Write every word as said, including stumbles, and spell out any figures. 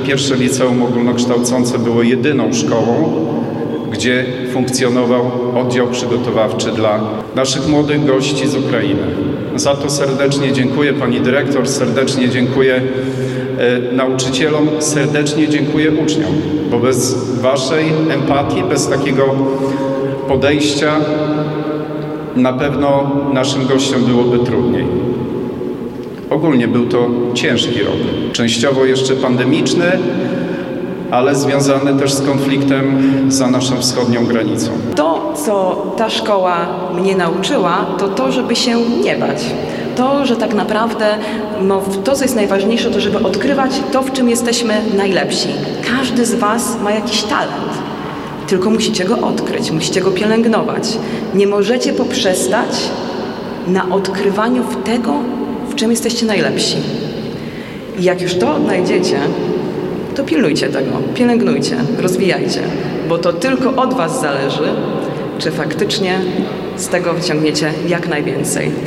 pierwsze liceum ogólnokształcące było jedyną szkołą, gdzie funkcjonował oddział przygotowawczy dla naszych młodych gości z Ukrainy. Za to serdecznie dziękuję pani dyrektor, serdecznie dziękuję e, nauczycielom, serdecznie dziękuję uczniom, bo bez waszej empatii, bez takiego podejścia na pewno naszym gościom byłoby trudniej. Ogólnie był to ciężki rok, częściowo jeszcze pandemiczny, ale związany też z konfliktem za naszą wschodnią granicą. To, co ta szkoła mnie nauczyła, to to, żeby się nie bać. To, że tak naprawdę no, to, co jest najważniejsze, to żeby odkrywać to, w czym jesteśmy najlepsi. Każdy z was ma jakiś talent, tylko musicie go odkryć, musicie go pielęgnować. Nie możecie poprzestać na odkrywaniu tego, w czym jesteście najlepsi. I jak już to odnajdziecie, to pilnujcie tego, pielęgnujcie, rozwijajcie, bo to tylko od was zależy, czy faktycznie z tego wyciągniecie jak najwięcej.